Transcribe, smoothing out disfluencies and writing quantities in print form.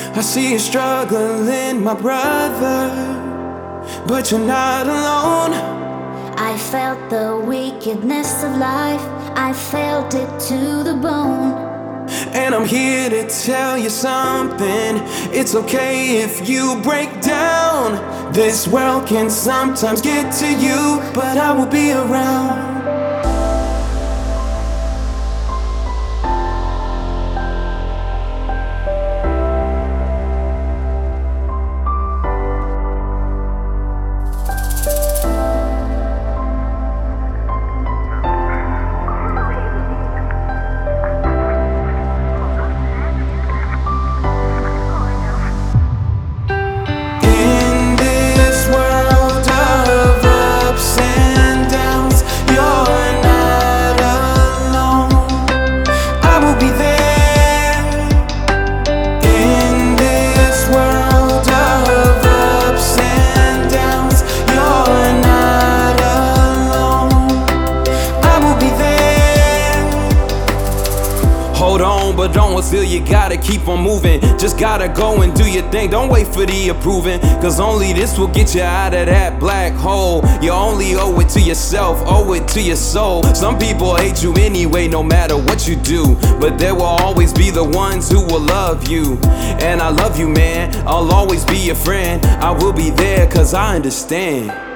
I see you struggling, my brother, but you're not alone. I felt the wickedness of life, I felt it to the bone. And I'm here to tell you something. It's okay if you break down. This world can sometimes get to you, but I will be around. Hold on, but don't feel you gotta keep on moving. Just gotta go and do your thing. Don't wait for the approving, cause only this will get you out of that black hole. You only owe it to yourself, owe it to your soul. Some people hate you anyway, no matter what you do, but there will always be the ones who will love you. And I love you, man, I'll always be your friend. I will be there cause I understand.